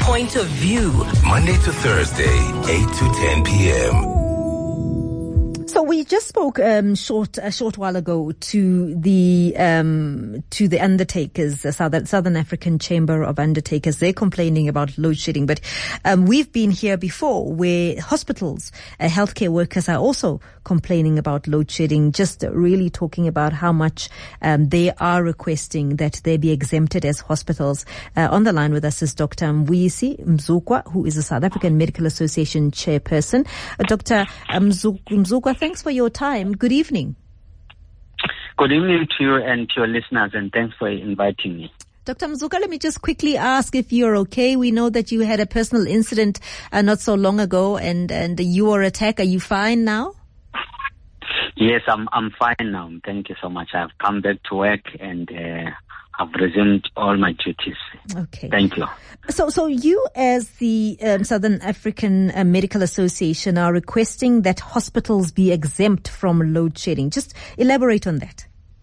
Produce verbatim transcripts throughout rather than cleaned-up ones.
point of view. Monday to Thursday, eight to ten p.m. So we just spoke um, short a short while ago to the um, to the undertakers, the Southern, Southern African Chamber of Undertakers. They're complaining about load shedding, but um, we've been here before where hospitals, uh, healthcare workers are also complaining about load shedding. Just really talking about how much um, they are requesting that they be exempted as hospitals. Uh, on the line with us is Doctor Mbuyisi Mzukwa, who is the South African Medical Association chairperson. Uh, Doctor Mzukwa, thanks for your time. Good evening. Good evening to you and to your listeners, and thanks for inviting me. Doctor Mzukwa, let me just quickly ask if you're okay. We know that you had a personal incident uh, not so long ago, and, and you were attacked. Are you fine now? Yes, I'm I'm fine now. Thank you so much. I've come back to work and uh, I've resumed all my duties. Okay. Thank you. So, so you as the um, Southern African uh, Medical Association are requesting that hospitals be exempt from load shedding. Just elaborate on that.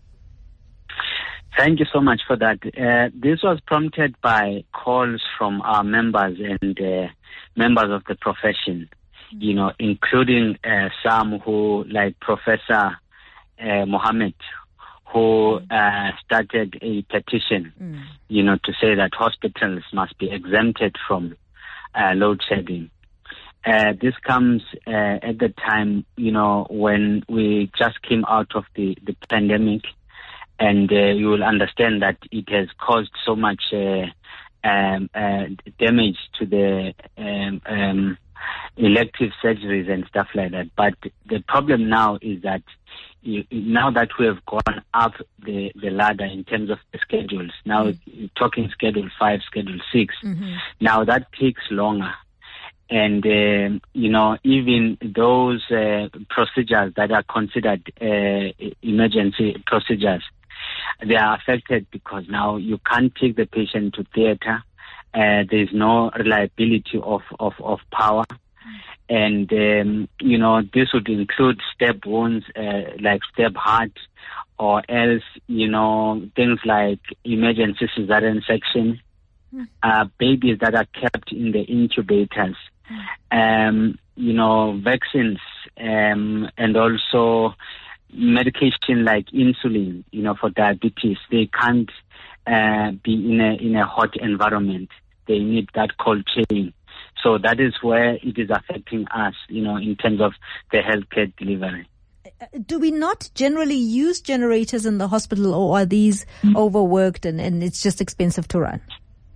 Thank you so much for that. Uh, this was prompted by calls from our members and uh, members of the profession, mm-hmm. you know, including uh, some who, like Professor uh, Mohammed, who uh, started a petition, mm. you know, to say that hospitals must be exempted from uh, load shedding. Uh, this comes uh, at the time, you know, when we just came out of the, the pandemic, and uh, you will understand that it has caused so much uh, um, uh, damage to the um, um, elective surgeries and stuff like that. But the problem now is that you, now that we have gone up the, the ladder in terms of the schedules, now mm-hmm. talking schedule five, schedule six, mm-hmm. now that takes longer. And, uh, you know, even those uh, procedures that are considered uh, emergency procedures, they are affected because now you can't take the patient to theater. Uh, there's no reliability of, of, of power. And, um, you know, this would include step wounds, uh, like step heart, or else, you know, things like emergency cesarean section, mm. uh, babies that are kept in the incubators, mm. um, you know, vaccines, um, and also medication like insulin, you know, for diabetes. They can't, uh, be in a, in a hot environment. They need that cold chain. So that is where it is affecting us, you know, in terms of the healthcare delivery. Do we not generally use generators in the hospital, or are these mm-hmm. overworked and, and it's just expensive to run?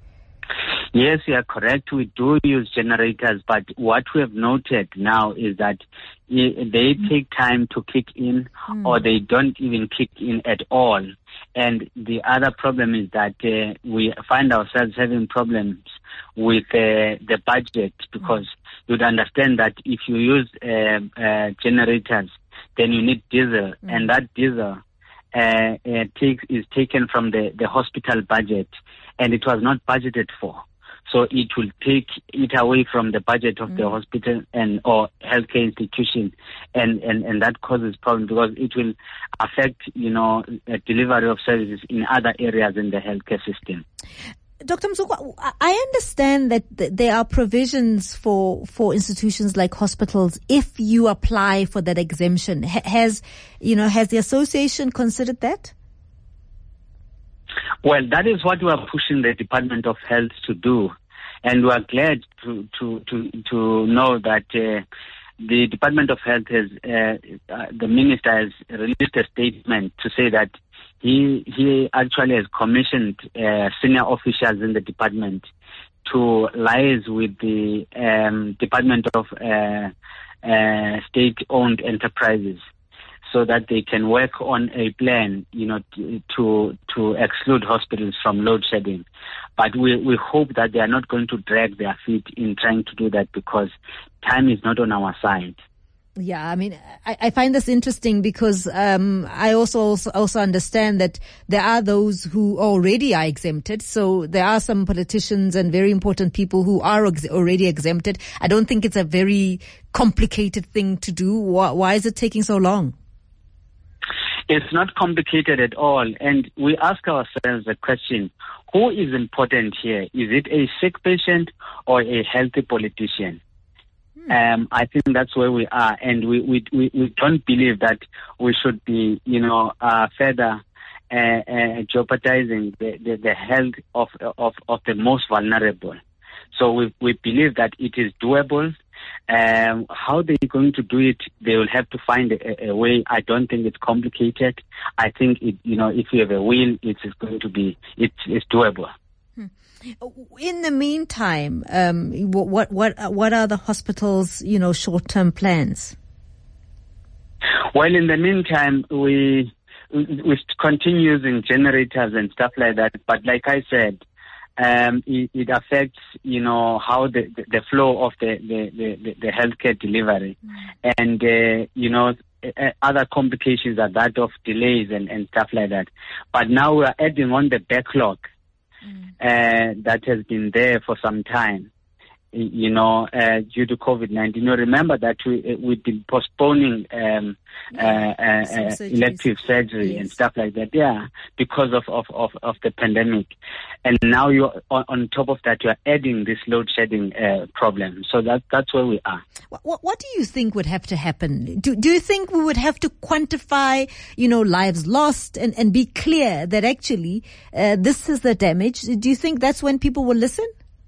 Yes, you are correct. We do use generators, but what we have noted now is that they take time to kick in, mm. or they don't even kick in at all. And the other problem is that uh, we find ourselves having problems with uh, the budget, because mm. you'd understand that if you use uh, uh, generators, then you need diesel, mm. and that diesel uh, uh, takes, is taken from the, the hospital budget, and it was not budgeted for. So it will take it away from the budget of mm. the hospital and or healthcare institution, and, and, and that causes problems, because it will affect, you know, the delivery of services in other areas in the healthcare system. Doctor Mzukwa, I understand that there are provisions for, for institutions like hospitals if you apply for that exemption. Has, you know, has the association considered that? Well, that is what we are pushing the Department of Health to do, and we are glad to to to, to know that uh, the Department of Health has uh, uh, the minister has released a statement to say that he he actually has commissioned uh, senior officials in the department to liaise with the um, Department of uh, uh, State-Owned Enterprises, so that they can work on a plan, you know, to to, to exclude hospitals from load shedding. But we, we hope that they are not going to drag their feet in trying to do that, because time is not on our side. Yeah, I mean, I, I find this interesting because um, I also, also also understand that there are those who already are exempted. So there are some politicians and very important people who are ex- already exempted. I don't think it's a very complicated thing to do. Why, why is it taking so long? It's not complicated at all. And we ask ourselves the question, who is important here? Is it a sick patient or a healthy politician? Hmm. Um, I think that's where we are. And we, we, we, we don't believe that we should be, you know, uh, further uh, uh, jeopardizing the, the, the health of, of, of the most vulnerable. So we, we believe that it is doable. Um, how they're going to do it, they will have to find a, a way. I don't think it's complicated. I think, it, you know, if you have a will, it is going to be, it's, it's doable. In the meantime, um, what, what, what are the hospital's, you know, short-term plans? Well, in the meantime, we, we continue using generators and stuff like that. But like I said, Um, it, it affects, you know, how the, the, the flow of the, the, the, the healthcare delivery. Mm. And, uh, you know, uh, other complications are that of delays and, and stuff like that. But now we are adding on the backlog mm. uh, that has been there for some time, you know, uh, due to COVID nineteen. You know, remember that we, we've been postponing um, yeah. uh, uh, uh, elective surgery yes. and stuff like that, yeah, because of, of, of, of the pandemic. And now you're on, on top of that, you're adding this load shedding uh, problem. So that, that's where we are. What, what do you think would have to happen? Do, do you think we would have to quantify, you know, lives lost and, and be clear that actually uh, this is the damage? Do you think that's when people will listen?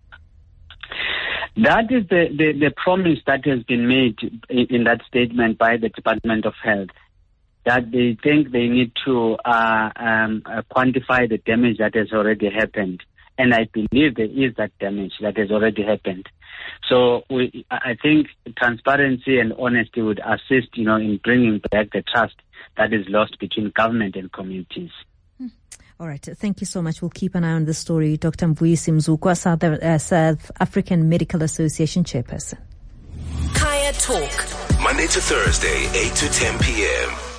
That is the, the, the promise that has been made in, in that statement by the Department of Health, that they think they need to uh, um, uh, quantify the damage that has already happened. And I believe there is that damage that has already happened. So we, I think transparency and honesty would assist, you know, in bringing back the trust that is lost between government and communities. All right. Thank you so much. We'll keep an eye on this story. Doctor Mvuyisi Mzukwa, South, uh, South African Medical Association chairperson. Kaya Talk. Monday to Thursday, eight to ten p.m.